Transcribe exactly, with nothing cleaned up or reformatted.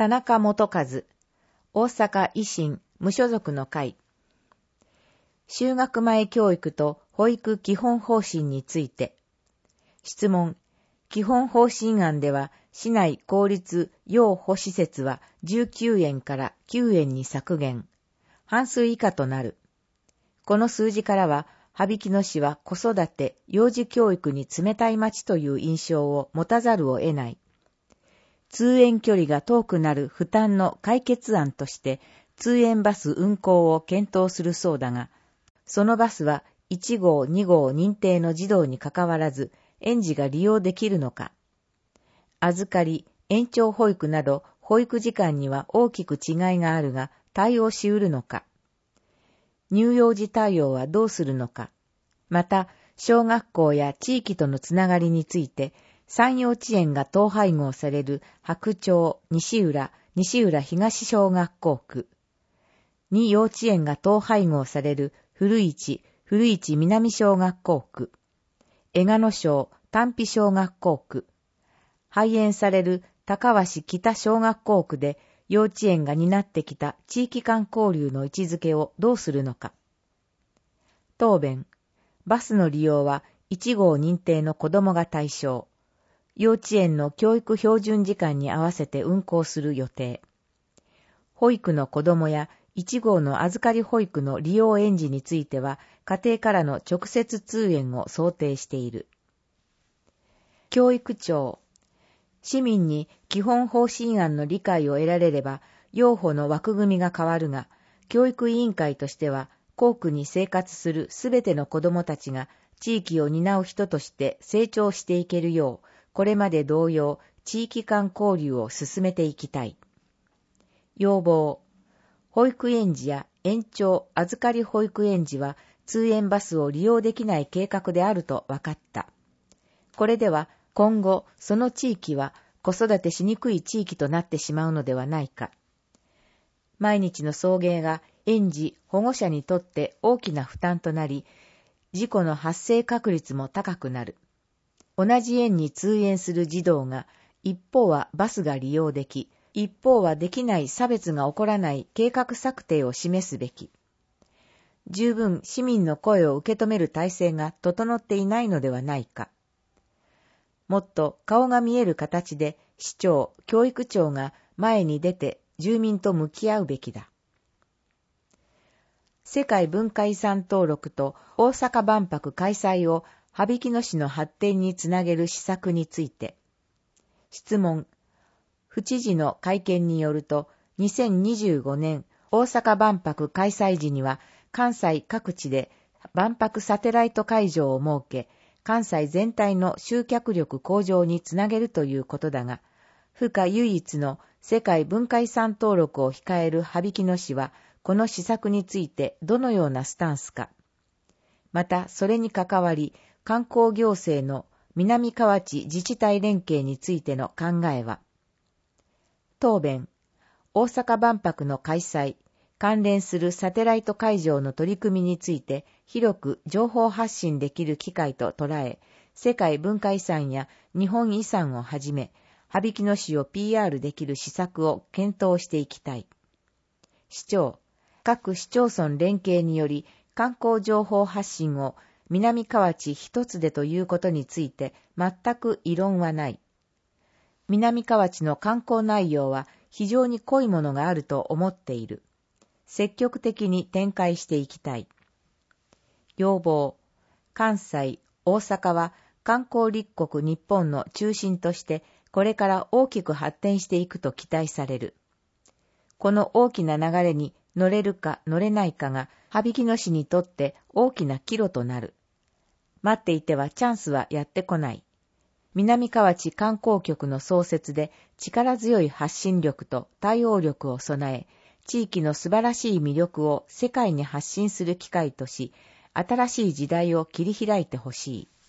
田中元和、大阪維新無所属の会。就学前教育と保育基本方針について。質問。基本方針案では、市内公立養護施設はじゅうきゅうえんからきゅうえんに削減。半数以下となる。この数字からは、羽曳野市は子育て、幼児教育に冷たい町という印象を持たざるを得ない。通園距離が遠くなる負担の解決案として、通園バス運行を検討するそうだが、そのバスはいち号に号認定の児童にかかわらず、園児が利用できるのか。預かり、延長保育など保育時間には大きく違いがあるが、対応し得るのか。乳幼児対応はどうするのか。また、小学校や地域とのつながりについて、三幼稚園が統廃合される白鳥、西浦、西浦東小学校区。二幼稚園が統廃合される古市、古市南小学校区。江賀野町、丹比小学校区。廃園される高橋北小学校区で幼稚園が担ってきた地域間交流の位置づけをどうするのか。答弁。バスの利用はいち号認定の子どもが対象。幼稚園の教育標準時間に合わせて運行する予定。保育の子どもやいち号の預かり保育の利用園児については家庭からの直接通園を想定している。教育庁。市民に基本方針案の理解を得られれば、幼保の枠組みが変わるが、教育委員会としては、校区に生活するすべての子どもたちが地域を担う人として成長していけるよう、これまで同様、地域間交流を進めていきたい。要望。保育園児や延長預かり保育園児は通園バスを利用できない計画であると分かった。これでは今後その地域は子育てしにくい地域となってしまうのではないか。毎日の送迎が園児、保護者にとって大きな負担となり、事故の発生確率も高くなる。同じ園に通園する児童が一方はバスが利用でき、一方はできない差別が起こらない計画策定を示すべき。十分市民の声を受け止める体制が整っていないのではないか。もっと顔が見える形で市長、教育長が前に出て住民と向き合うべきだ。世界文化遺産登録と大阪万博開催を羽曳野市の発展につなげる施策について。質問。府知事の会見によると、にせんにじゅうごねん大阪万博開催時には関西各地で万博サテライト会場を設け、関西全体の集客力向上につなげるということだが、府下唯一の世界文化遺産登録を控える羽曳野市は、この施策についてどのようなスタンスか。また、それに関わり、観光行政の南河内自治体連携についての考えは。答弁。大阪万博の開催、関連するサテライト会場の取り組みについて広く情報発信できる機会と捉え、世界文化遺産や日本遺産をはじめ、羽曳野市を ピーアール できる施策を検討していきたい。市長、各市町村連携により観光情報発信を南河内一つでということについて全く異論はない。南河内の観光内容は非常に濃いものがあると思っている。積極的に展開していきたい。要望。関西、大阪は観光立国日本の中心としてこれから大きく発展していくと期待される。この大きな流れに乗れるか乗れないかが羽曳野市にとって大きな岐路となる。待っていてはチャンスはやってこない。南河内観光局の創設で力強い発信力と対応力を備え、地域の素晴らしい魅力を世界に発信する機会とし、新しい時代を切り開いてほしい。